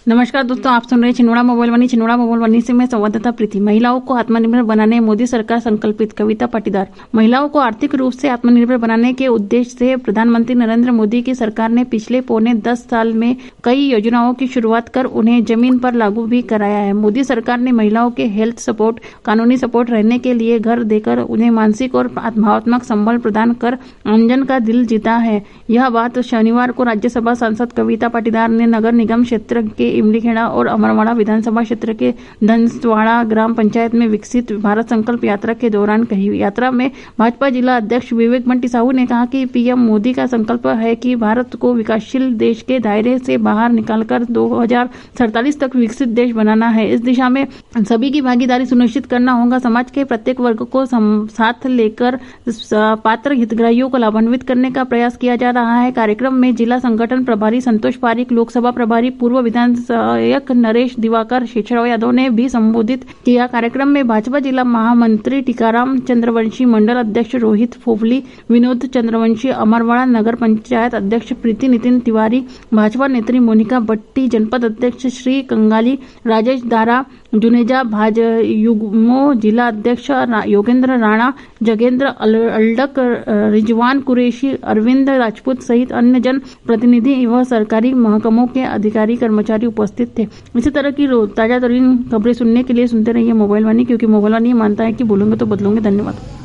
नमस्कार दोस्तों, आप सुन रहे हैं छिंदवाड़ा मोबाइल वाणी से मैं संवाददाता प्रीति। महिलाओं को आत्मनिर्भर बनाने मोदी सरकार संकल्पित। कविता पाटीदार। महिलाओं को आर्थिक रूप से आत्मनिर्भर बनाने के उद्देश्य से प्रधानमंत्री नरेंद्र मोदी की सरकार ने पिछले पौने 10 साल में कई योजनाओं की शुरुआत कर उन्हें जमीन पर लागू भी कराया है। मोदी सरकार ने महिलाओं के हेल्थ सपोर्ट, कानूनी सपोर्ट, रहने के लिए घर देकर उन्हें मानसिक और भावनात्मक संबल प्रदान कर आमजन का दिल जीता है। यह बात शनिवार को राज्यसभा सांसद कविता पाटीदार ने नगर निगम क्षेत्र के इमलीखेड़ा और अमरवाड़ा विधानसभा क्षेत्र के धनसवाड़ा ग्राम पंचायत में विकसित भारत संकल्प यात्रा के दौरान कही। यात्रा में भाजपा जिला अध्यक्ष विवेक बंटी साहू ने कहा कि पीएम मोदी का संकल्प है कि भारत को विकासशील देश के दायरे से बाहर निकालकर 2047 तक विकसित देश बनाना है। इस दिशा में सभी की भागीदारी सुनिश्चित करना होगा। समाज के प्रत्येक वर्ग को साथ लेकर पात्र हितग्राहियों को लाभान्वित करने का प्रयास किया जा रहा है। कार्यक्रम में जिला संगठन प्रभारी संतोष पारिक, लोकसभा प्रभारी पूर्व विधायक नरेश दिवाकर शेषराव यादव ने भी संबोधित किया। कार्यक्रम में भाजपा जिला महामंत्री टीकाराम चंद्रवंशी, मंडल अध्यक्ष रोहित फोफली, विनोद चंद्रवंशी, अमरवाड़ा नगर पंचायत अध्यक्ष प्रीति नितिन तिवारी, भाजपा नेत्री मोनिका भट्टी, जनपद अध्यक्ष श्री कंगाली, राजेश दारा, जुनेजा भाजयुग्मो जिला अध्यक्ष योगेंद्र राणा, जगेंद्र अल्डक, रिजवान कुरैशी, अरविंद राजपूत सहित अन्य जन प्रतिनिधि व सरकारी महकमों के अधिकारी कर्मचारी उपस्थित थे। इसी तरह की ताजा तरीन खबरें सुनने के लिए सुनते रहिए मोबाइल वाणी, क्योंकि मोबाइल वाणी मानता है कि बोलूंगे तो बदलूंगे। धन्यवाद।